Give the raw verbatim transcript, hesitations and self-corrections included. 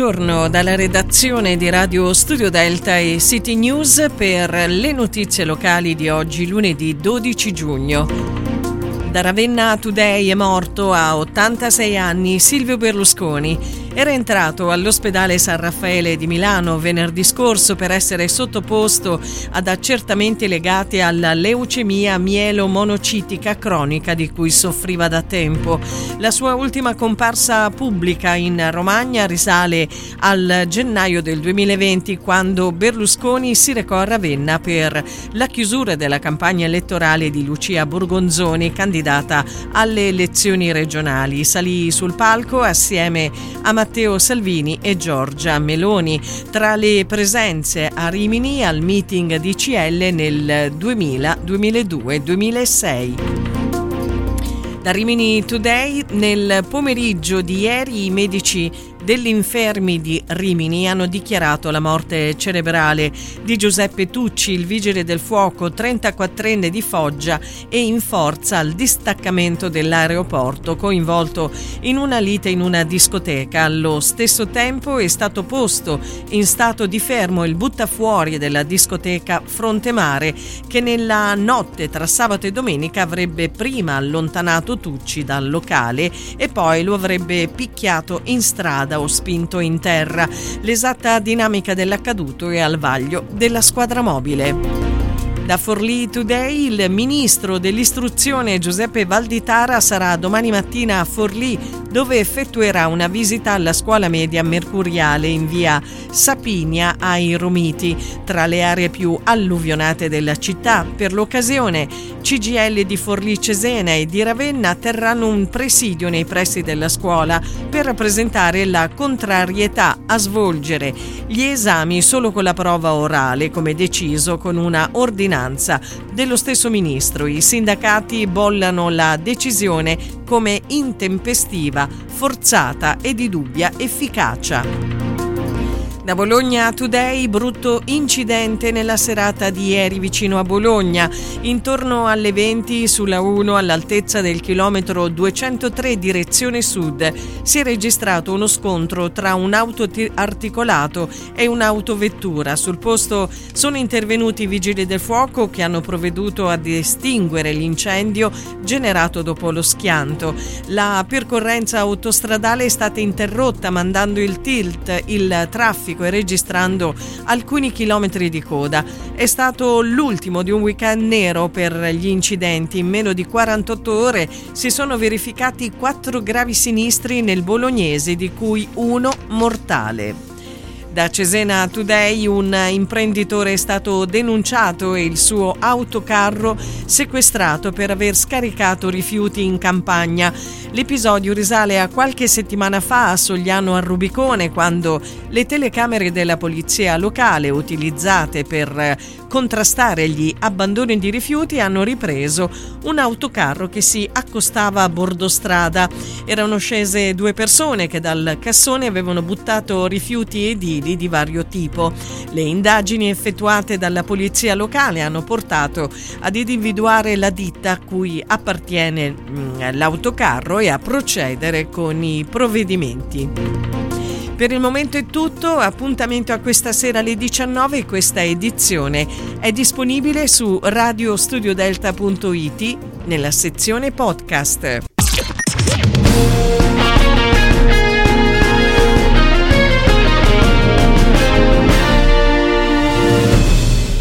buongiorno dalla redazione di Radio Studio Delta e City News per le notizie locali di oggi, lunedì dodici giugno. Da Ravenna Today è morto a ottantasei anni Silvio Berlusconi. Era entrato all'ospedale San Raffaele di Milano venerdì scorso per essere sottoposto ad accertamenti legati alla leucemia mielomonocitica cronica di cui soffriva da tempo. La sua ultima comparsa pubblica in Romagna risale al gennaio del duemilaventi, quando Berlusconi si recò a Ravenna per la chiusura della campagna elettorale di Lucia Borgonzoni, candidata alle elezioni regionali. Salì sul palco assieme a Matteo Salvini e Giorgia Meloni. Tra le presenze a Rimini al meeting D C L nel duemila, duemiladue, duemilasei. Da Rimini Today, nel pomeriggio di ieri i medici degli infermi di Rimini hanno dichiarato la morte cerebrale di Giuseppe Tucci, il vigile del fuoco trentaquattrenne di Foggia e in forza al distaccamento dell'aeroporto, coinvolto in una lite in una discoteca. Allo stesso tempo è stato posto in stato di fermo il buttafuori della discoteca Frontemare, che nella notte tra sabato e domenica avrebbe prima allontanato Tucci dal locale e poi lo avrebbe picchiato in strada o spinto in terra. L'esatta dinamica dell'accaduto è al vaglio della squadra mobile. Da Forlì Today, il ministro dell'istruzione Giuseppe Valditara sarà domani mattina a Forlì, dove effettuerà una visita alla scuola media Mercuriale in via Sapinia ai Romiti, tra le aree più alluvionate della città. Per l'occasione C G I L di Forlì Cesena e di Ravenna terranno un presidio nei pressi della scuola per rappresentare la contrarietà a svolgere gli esami solo con la prova orale, come deciso con una ordinanza dello stesso ministro. I sindacati bollano la decisione come intempestiva, forzata e di dubbia efficacia. Da Bologna Today, brutto incidente nella serata di ieri vicino a Bologna. Intorno alle venti sulla uno, all'altezza del chilometro duecentotre direzione sud, si è registrato uno scontro tra un auto articolato e un'autovettura. Sul posto sono intervenuti i vigili del fuoco che hanno provveduto ad estinguere l'incendio generato dopo lo schianto. La percorrenza autostradale è stata interrotta, mandando il tilt, il traffico e registrando alcuni chilometri di coda. È stato l'ultimo di un weekend nero per gli incidenti. In meno di quarantotto ore si sono verificati quattro gravi sinistri nel bolognese, di cui uno mortale. Da Cesena Today, un imprenditore è stato denunciato e il suo autocarro sequestrato per aver scaricato rifiuti in campagna. L'episodio risale a qualche settimana fa a Sogliano al Rubicone, quando le telecamere della polizia locale utilizzate per contrastare gli abbandoni di rifiuti hanno ripreso un autocarro che si accostava a bordo strada. Erano scese due persone che dal cassone avevano buttato rifiuti edili di vario tipo. Le indagini effettuate dalla polizia locale hanno portato ad individuare la ditta a cui appartiene mh, l'autocarro e a procedere con i provvedimenti. Per il momento è tutto, appuntamento a questa sera alle diciannove. Questa edizione è disponibile su radio studio delta punto it nella sezione podcast.